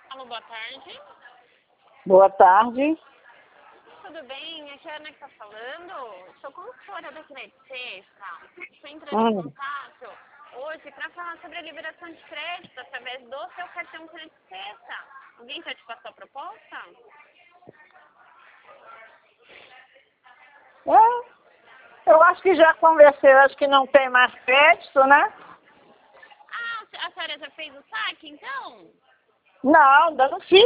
Alô, boa tarde. Boa tarde. Tudo bem? Aqui é a Ana que está falando. Sou consultora da Crédito Sexta. Estou entrando em contato hoje para falar sobre a liberação de crédito através do seu cartão Crédito Sexta. Alguém já te passou a proposta? Eu acho que já conversei, acho que não tem mais crédito, né? Ah, a senhora já fez o saque, então? Não, ainda não fiz.